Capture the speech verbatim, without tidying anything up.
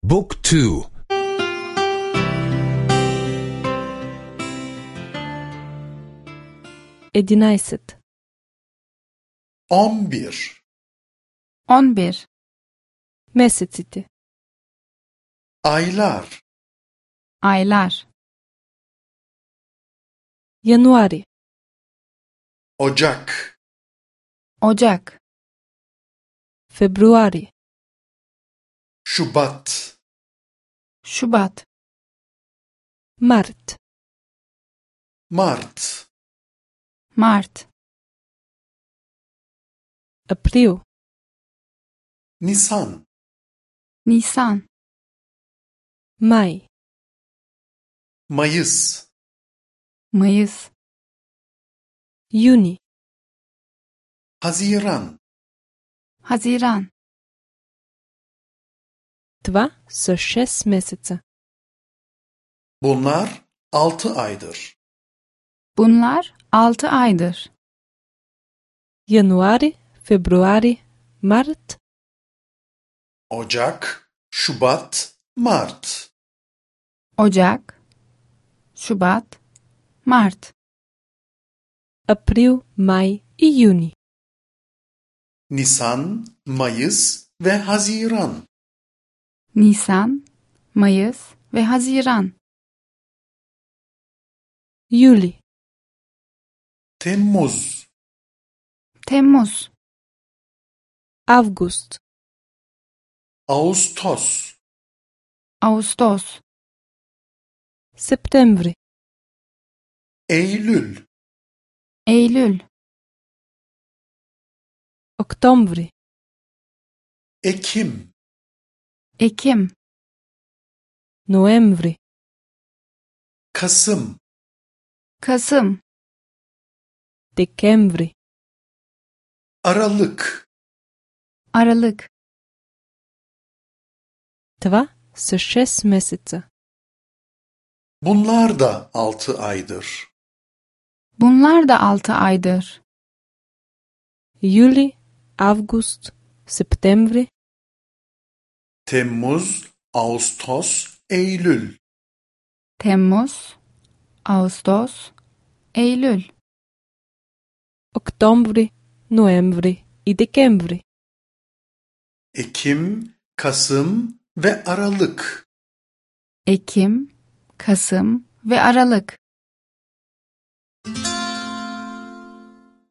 Book two. единайсет, on bir. on bir. месеците, Aylar. Aylar. януари, Ocak. Ocak. февруари, Şubat. Şubat. март, Mart. Mart. април, Nisan. Nisan. май, Mayıs. Mayıs. юни, Haziran. Haziran. това са шест месеца. Bunlar altı aydır. Bunlar altı aydır. януари, февруари, март, Ocak, Şubat, Mart. Ocak. Şubat. Mart. април, май и юни. Nisan, Mayıs ve Haziran. Nisan. Mayıs ve Haziran. юли, Temmuz, Temmuz. август, Ağustos, Ağustos. септември, Eylül, Eylül. октомври, Ekim, Ekim. ноември, Kasım, Kasım. декември, Aralık. Aralık. това са шест месеца. Bunlar da altı aydır. Bunlar da altı aydır. юли, август, септември, Temmuz, Ağustos, Eylül. Temmuz. Ağustos. Eylül. октомври, ноември и декември. Ekim, Kasım ve Aralık. Ekim. Kasım ve Aralık.